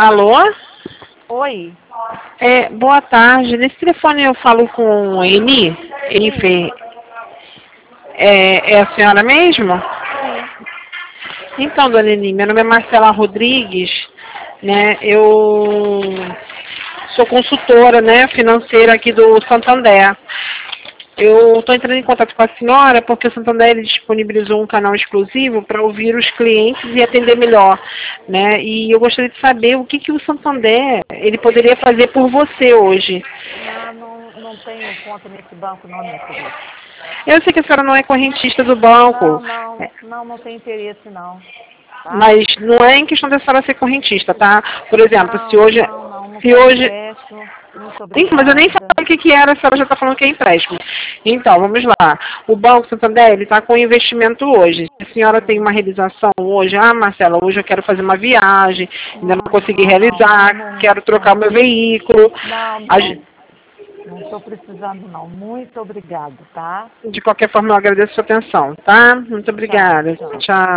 Alô? Oi. Boa tarde. Nesse telefone eu falo com a Eni. É a senhora mesmo? Sim. Então, dona Eni, meu nome é Marcela Rodrigues, né? Eu sou consultora, né, financeira aqui do Santander. Eu estou entrando em contato com a senhora porque o Santander ele disponibilizou um canal exclusivo para ouvir os clientes e atender melhor, né? E eu gostaria de saber o que o Santander ele poderia fazer por você hoje. Não tenho conta nesse banco não, minha filha. Eu sei que a senhora não é correntista do banco, Não tem interesse não. Tá? mas não é em questão da senhora ser correntista, tá? Por exemplo, Não se quero hoje empréstimo. Muito Sim, mas eu nem obrigada. sabia o que era, a senhora já está falando que é empréstimo. Então, vamos lá. O Banco Santander, ele está com investimento hoje. Se a senhora tem uma realização hoje, Marcela, hoje eu quero fazer uma viagem, ainda não consegui realizar, quero trocar meu veículo. Não estou precisando não. Muito obrigado, tá? De qualquer forma, eu agradeço a sua atenção, tá? Muito obrigada. Tchau. Tchau.